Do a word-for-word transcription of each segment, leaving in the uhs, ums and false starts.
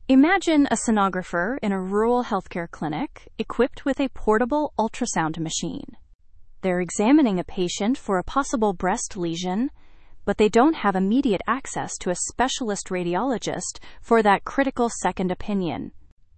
Imagine a sonographer in a rural healthcare clinic equipped with a portable ultrasound machine. They're examining a patient for a possible breast lesion, but they don't have immediate access to a specialist radiologist for that critical second opinion.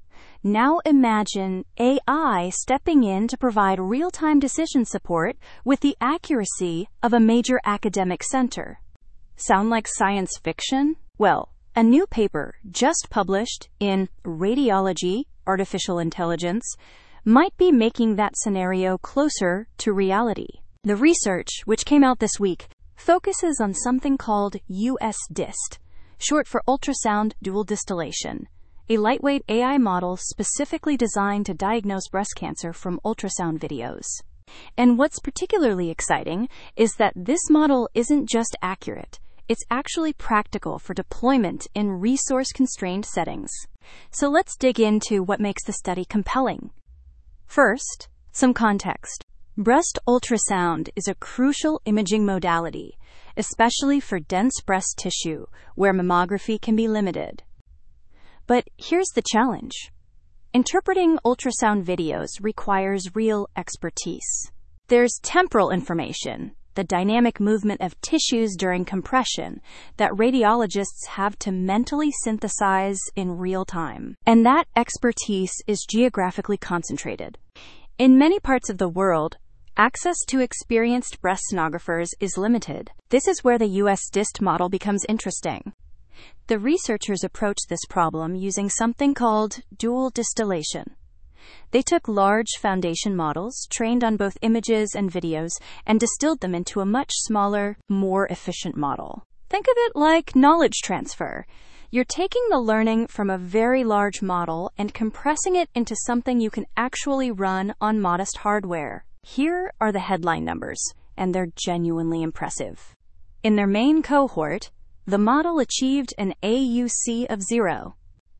Now imagine A I stepping in to provide real-time decision support with the accuracy of a major academic center. Sound like science fiction? Well, a new paper just published in Radiology, Artificial Intelligence, might be making that scenario closer to reality. The research, which came out this week, focuses on something called U S DIST, short for ultrasound dual distillation, a lightweight A I model specifically designed to diagnose breast cancer from ultrasound videos. And what's particularly exciting is that this model isn't just accurate. It's actually practical for deployment in resource-constrained settings. So let's dig into what makes the study compelling. First, some context. Breast ultrasound is a crucial imaging modality, especially for dense breast tissue, where mammography can be limited. But here's the challenge. Interpreting ultrasound videos requires real expertise. There's temporal information, the dynamic movement of tissues during compression, that radiologists have to mentally synthesize in real time. And that expertise is geographically concentrated. In many parts of the world, access to experienced breast sonographers is limited. This is where the U S DIST model becomes interesting. The researchers approached this problem using something called dual distillation. They took large foundation models, trained on both images and videos, and distilled them into a much smaller, more efficient model. Think of it like knowledge transfer. You're taking the learning from a very large model and compressing it into something you can actually run on modest hardware. Here are the headline numbers, and they're genuinely impressive. In their main cohort, the model achieved an A U C of zero.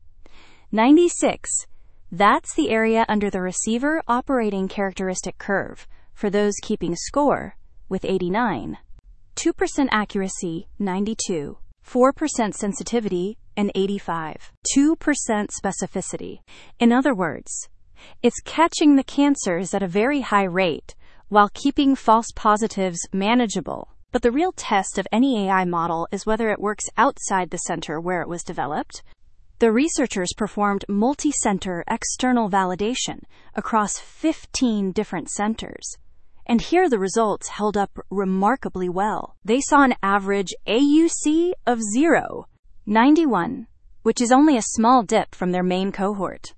ninety-six. That's the area under the receiver operating characteristic curve for those keeping score, with eighty-nine. two percent accuracy, ninety-two. four percent sensitivity, and eighty-five. two percent specificity. In other words, it's catching the cancers at a very high rate while keeping false positives manageable. But the real test of any A I model is whether it works outside the center where it was developed. The researchers performed multi-center external validation across fifteen different centers. And here the results held up remarkably well. They saw an average A U C of zero, ninety-one, which is only a small dip from their main cohort.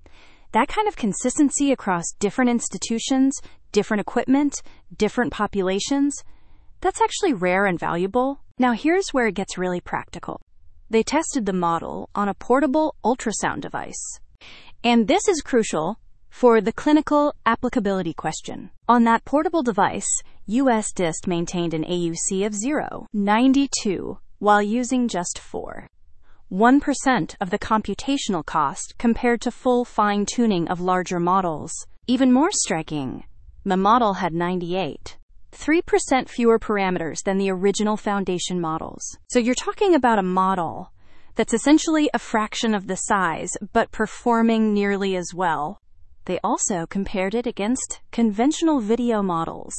That kind of consistency across different institutions, different equipment, different populations, that's actually rare and valuable. Now here's where it gets really practical. They tested the model on a portable ultrasound device. And this is crucial for the clinical applicability question. On that portable device, U S DIST maintained an A U C of zero, ninety-two, while using just four. one percent of the computational cost compared to full fine-tuning of larger models. Even more striking, the model had ninety-eight. three percent fewer parameters than the original foundation models. So you're talking about a model that's essentially a fraction of the size, but performing nearly as well. They also compared it against conventional video models,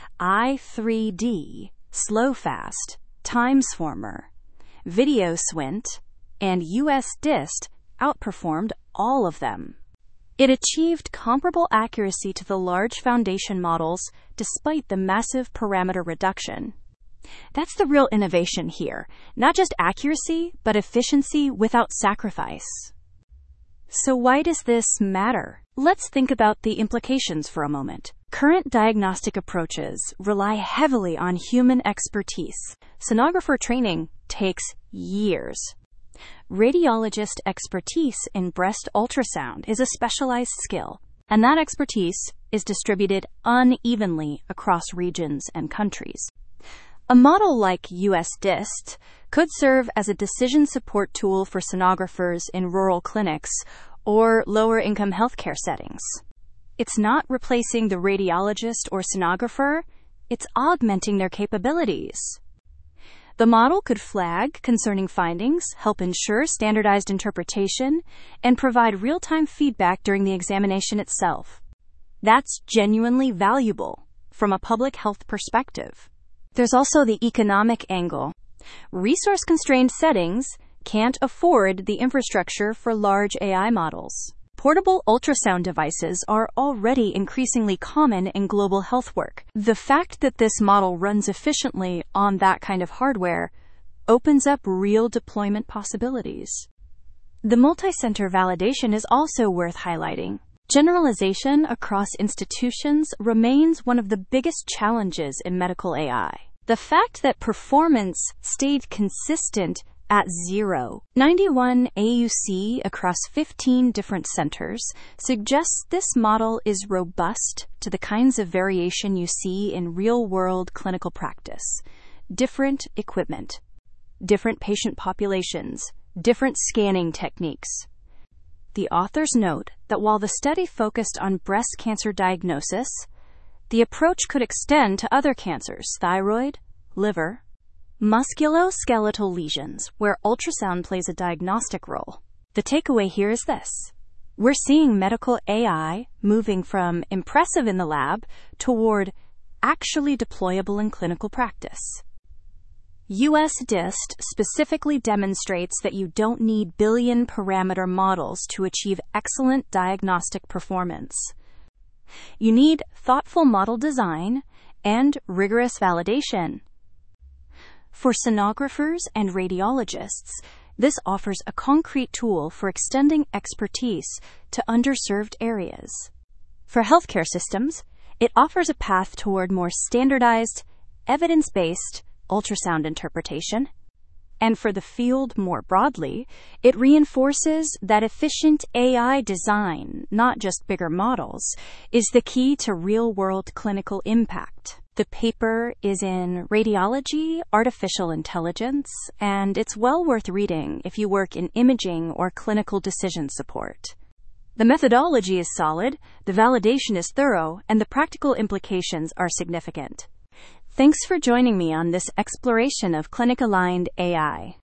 i three D, SlowFast, Timesformer, VideoSquint, and U S DIST outperformed all of them. It achieved comparable accuracy to the large foundation models despite the massive parameter reduction. That's the real innovation here. Not just accuracy, but efficiency without sacrifice. So why does this matter? Let's think about the implications for a moment. Current diagnostic approaches rely heavily on human expertise. Sonographer training takes years. Radiologist expertise in breast ultrasound is a specialized skill, and that expertise is distributed unevenly across regions and countries. A model like U S DIST could serve as a decision support tool for sonographers in rural clinics or lower-income healthcare settings. It's not replacing the radiologist or sonographer, it's augmenting their capabilities. The model could flag concerning findings, help ensure standardized interpretation, and provide real-time feedback during the examination itself. That's genuinely valuable from a public health perspective. There's also the economic angle. Resource-constrained settings can't afford the infrastructure for large A I models. Portable ultrasound devices are already increasingly common in global health work. The fact that this model runs efficiently on that kind of hardware opens up real deployment possibilities. The multi-center validation is also worth highlighting. Generalization across institutions remains one of the biggest challenges in medical A I. The fact that performance stayed consistent at zero point nine one A U C across fifteen different centers suggests this model is robust to the kinds of variation you see in real-world clinical practice. Different equipment, different patient populations, different scanning techniques. The authors note that while the study focused on breast cancer diagnosis, the approach could extend to other cancers, thyroid, liver, musculoskeletal lesions, where ultrasound plays a diagnostic role. The takeaway here is this. We're seeing medical A I moving from impressive in the lab toward actually deployable in clinical practice. U S D I S T specifically demonstrates that you don't need billion-parameter models to achieve excellent diagnostic performance. You need thoughtful model design and rigorous validation. For sonographers and radiologists, this offers a concrete tool for extending expertise to underserved areas. For healthcare systems, it offers a path toward more standardized, evidence-based ultrasound interpretation. And for the field more broadly, it reinforces that efficient A I design, not just bigger models, is the key to real-world clinical impact. The paper is in Radiology, Artificial Intelligence, and it's well worth reading if you work in imaging or clinical decision support. The methodology is solid, the validation is thorough, and the practical implications are significant. Thanks for joining me on this exploration of clinic-aligned A I.